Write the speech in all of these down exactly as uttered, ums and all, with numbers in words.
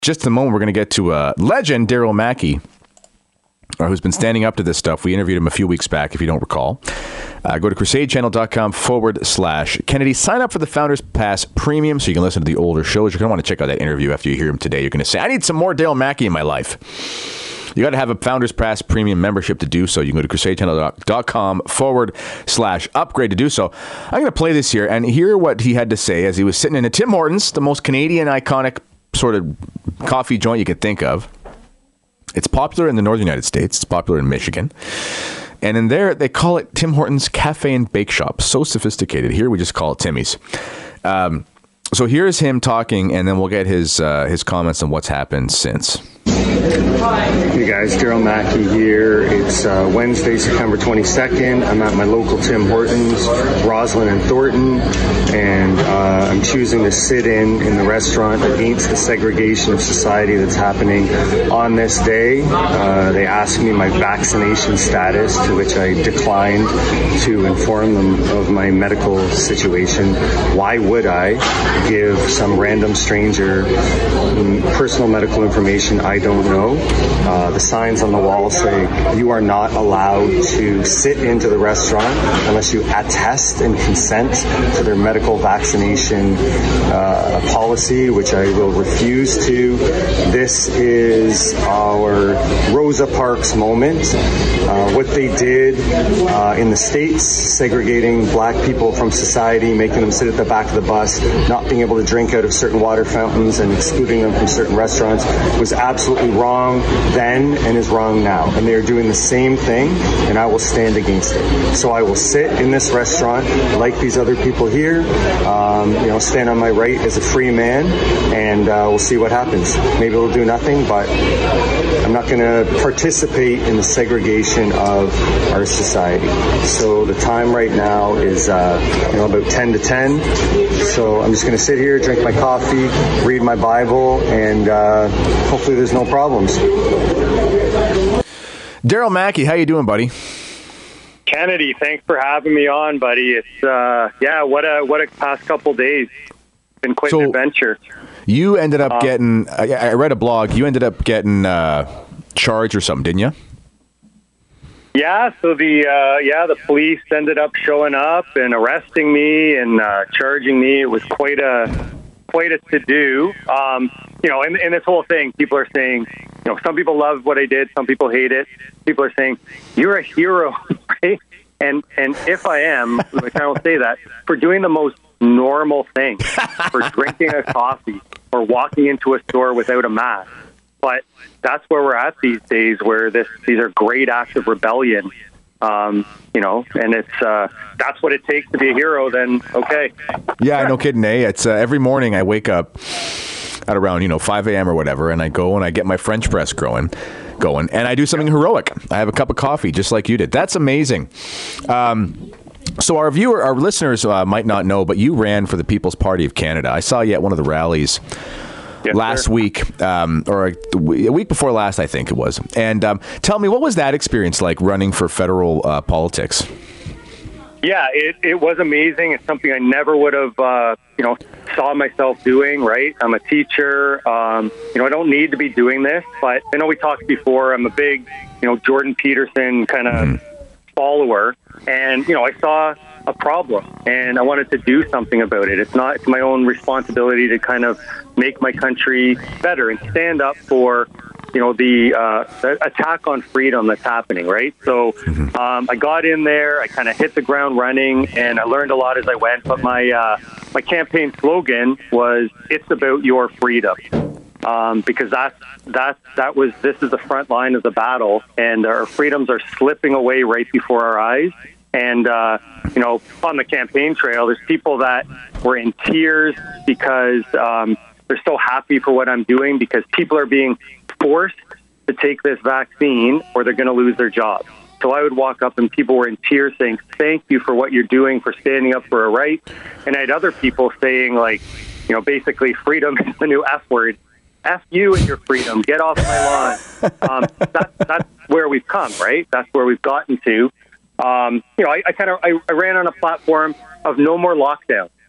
just in a moment, we're going to get to uh, legend Daryl Mackey, uh, who's been standing up to this stuff. We interviewed him a few weeks back, if you don't recall. Uh, go to crusadechannel.com forward slash Kennedy. Sign up for the Founders Pass Premium so you can listen to the older shows. You're going to want to check out that interview after you hear him today. You're going to say, I need some more Daryl Mackey in my life. You got to have a Founders Pass Premium membership to do so. You can go to crusadechannel.com forward slash upgrade to do so. I'm going to play this here and hear what he had to say as he was sitting in a Tim Hortons, the most Canadian iconic sort of coffee joint you could think of. It's popular in the northern United States. It's popular in Michigan. And in there, they call it Tim Hortons Cafe and Bake Shop. So sophisticated. Here, we just call it Timmy's. Um, so here's him talking, and then we'll get his uh, his comments on what's happened since. Hey guys, Daryl Mackey here. It's uh, Wednesday, September twenty-second. I'm at my local Tim Hortons, Roslyn and Thornton, and uh, I'm choosing to sit in in the restaurant against the segregation of society that's happening on this day. Uh, they asked me my vaccination status, to which I declined to inform them of my medical situation. Why would I give some random stranger personal medical information I don't know? Uh, the signs on the wall say you are not allowed to sit into the restaurant unless you attest and consent to their medical vaccination uh, policy, which I will refuse to. This is our Rosa Parks moment. Uh, what they did uh, in the States, segregating black people from society, making them sit at the back of the bus, not being able to drink out of certain water fountains and excluding them from certain restaurants, was absolutely wrong then and is wrong now. And they are doing the same thing, and I will stand against it. So I will sit in this restaurant like these other people here, um, you know, stand on my right as a free man, and uh, we'll see what happens. Maybe we'll do nothing, but I'm not going to participate in the segregation of our society. So the time right now is uh, you know, about ten to ten. So I'm just going to sit here, drink my coffee, read my Bible, and uh, hopefully there's no problems. Daryl Mackey, how you doing, buddy? Kennedy, thanks for having me on, buddy. It's uh, yeah, what a what a past couple days. Been quite so an adventure. You ended up um, getting. I, I read a blog. You ended up getting uh, charged or something, didn't you? Yeah. So the uh, yeah the police ended up showing up and arresting me and uh, charging me. It was quite a quite a to do. Um, you know, and, and this whole thing, people are saying, you know, some people love what I did, some people hate it. People are saying, you're a hero, right? And and if I am, which I don't say that, for doing the most normal thing, for drinking a coffee or walking into a store without a mask. But that's where we're at these days, where this these are great acts of rebellion. Um, you know, and it's uh, that's what it takes to be a hero. Then okay. Yeah, no kidding, eh? It's uh, every morning I wake up at around, you know, five a.m. or whatever, and I go and I get my French press growing, going, and I do something heroic. I have a cup of coffee, just like you did. That's amazing. Um, so our viewer, our listeners uh, might not know, but you ran for the People's Party of Canada. I saw you at one of the rallies yes, last sir. week, um, or a, a week before last, I think it was. And um, tell me, what was that experience like, running for federal uh, politics? Yeah, it, it was amazing. It's something I never would have, uh, you know, saw myself doing, right? I'm a teacher. Um, you know, I don't need to be doing this, but I know we talked before. I'm a big, you know, Jordan Peterson kind of mm. follower. And, you know, I saw a problem and I wanted to do something about it. It's not, it's my own responsibility to kind of make my country better and stand up for, you know, the, uh, the attack on freedom that's happening, right? So um, I got in there, I kind of hit the ground running, and I learned a lot as I went. But my uh, my campaign slogan was, "It's about your freedom," um, because that's that that was this is the front line of the battle, and our freedoms are slipping away right before our eyes. And uh, you know, on the campaign trail, there's people that were in tears because um, they're so happy for what I'm doing, because people are being forced to take this vaccine or they're going to lose their job. So I would walk up and people were in tears saying, thank you for what you're doing, for standing up for a right. And I had other people saying, like, you know, basically freedom is the new F word. F you and your freedom. Get off my lawn. Um, that, that's where we've come, right? That's where we've gotten to. Um, you know, I, I kind of I, I ran on a platform of no more lockdown.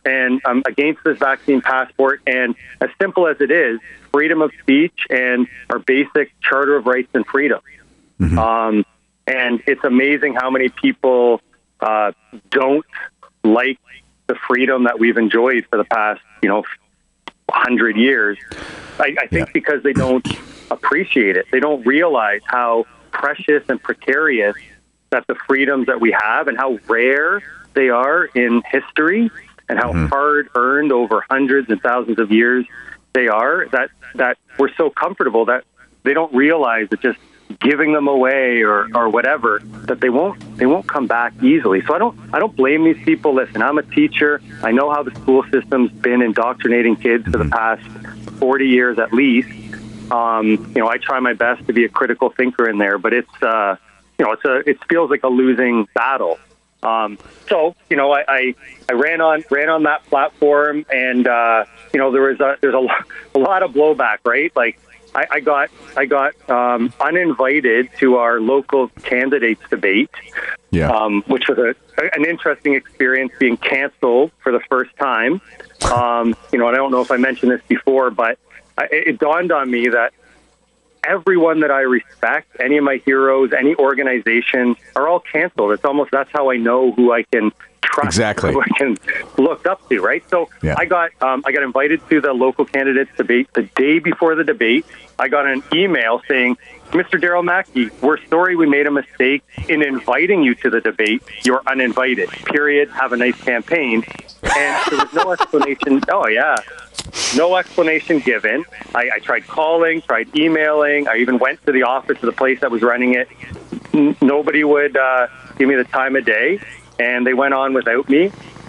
and I'm against this vaccine passport. And as simple as it is, freedom of speech and our basic Charter of Rights and Freedoms. Mm-hmm. Um, and it's amazing how many people uh, don't like the freedom that we've enjoyed for the past, you know, hundred years. I, I think yeah. because they don't appreciate it. They don't realize how precious and precarious that the freedoms that we have and how rare they are in history and how mm-hmm. hard earned over hundreds and thousands of years they are, that, that we're so comfortable that they don't realize that just giving them away or, or whatever, that they won't they won't come back easily. So I don't I don't blame these people. Listen, I'm a teacher. I know how the school system's been indoctrinating kids for the past forty years at least. Um, you know, I try my best to be a critical thinker in there, but it's uh, you know, it's a it feels like a losing battle. Um, so you know, I, I I ran on ran on that platform, and uh, you know, there was a, there's a, a lot of blowback, right? Like. I, I got I got um, uninvited to our local candidates debate, yeah. um, which was a, an interesting experience, being canceled for the first time. Um, you know, and I don't know if I mentioned this before, but I, it dawned on me that everyone that I respect, any of my heroes, any organization, are all canceled. It's almost that's how I know who I can trust, exactly. who I can look up to, right? So yeah. I got um, I got invited to the local candidates debate. The day before the debate, I got an email saying, Mister Daryl Mackey, we're sorry we made a mistake in inviting you to the debate. You're uninvited. Period. Have a nice campaign. And there was no explanation. Oh, yeah. No explanation given. I, I tried calling, tried emailing. I even went to the office of the place that was running it. N- nobody would uh, give me the time of day, and they went on without me.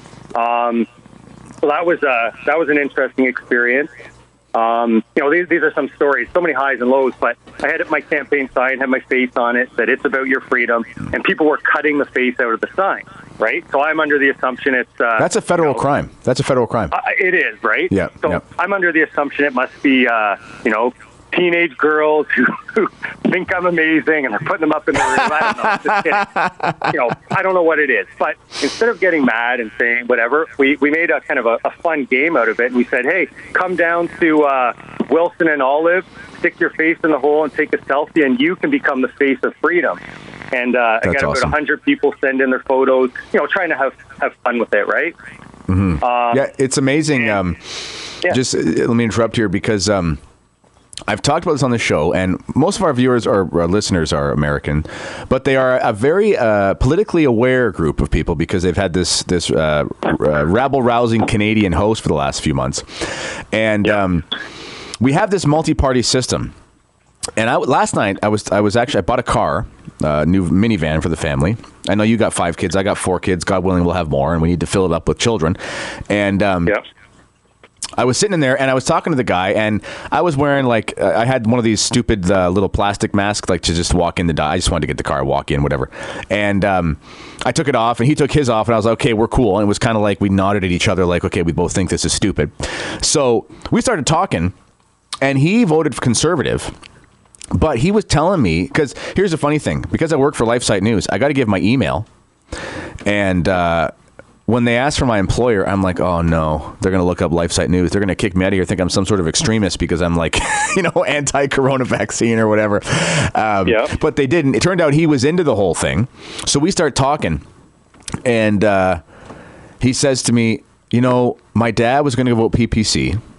Um, so that was uh, that was an interesting experience. Um, you know, these these are some stories, so many highs and lows, but I had my campaign sign, had my face on it, that it's about your freedom, and people were cutting the face out of the sign, right? So I'm under the assumption it's... Uh, That's a federal you know, crime. That's a federal crime. Uh, it is, right? Yeah. So yeah. I'm under the assumption it must be, uh, you know, teenage girls who, who think I'm amazing and they're putting them up in the room. I don't know. Just kidding. You know, I don't know what it is. But instead of getting mad and saying whatever, we, we made a kind of a, a fun game out of it. And we said, hey, come down to uh, Wilson and Olive, stick your face in the hole and take a selfie, and you can become the face of freedom. And uh, I got awesome. about one hundred people send in their photos, you know, trying to have, have fun with it, right? Mm-hmm. Um, yeah, it's amazing. Um, yeah. Just uh, let me interrupt here because... Um, I've talked about this on the show, and most of our viewers or uh, listeners are American, but they are a very uh, politically aware group of people because they've had this this uh, uh, rabble-rousing Canadian host for the last few months. And um, we have this multi-party system. And I, last night, I was I was actually, I bought a car, a uh, new minivan for the family. I know you got five kids. I got four kids. God willing, we'll have more, and we need to fill it up with children. And um, yep. I was sitting in there and I was talking to the guy, and I was wearing like, uh, I had one of these stupid uh, little plastic masks, like to just walk in the, I just wanted to get the car, walk in, whatever. And um, I took it off and he took his off, and I was like, okay, we're cool. And it was kind of like we nodded at each other like, okay, we both think this is stupid. So we started talking, and he voted for conservative. But he was telling me, because here's the funny thing, because I work for LifeSite News, I got to give my email. And, uh, when they asked for my employer, I'm like, oh no, they're going to look up LifeSite News. They're going to kick me out of here, think I'm some sort of extremist because I'm like, you know, anti-corona vaccine or whatever. Um, yeah. But they didn't. It turned out he was into the whole thing. So we start talking, and uh, he says to me, you know, my dad was going to vote P P C,